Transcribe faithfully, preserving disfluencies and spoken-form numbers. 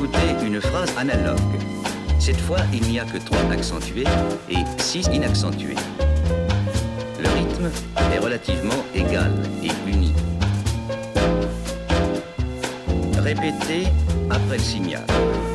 écouter une phrase analogue. Cette fois, il n'y a que trois accentués et six inaccentués. Le rythme est relativement égal et uni. Répétez après le signal.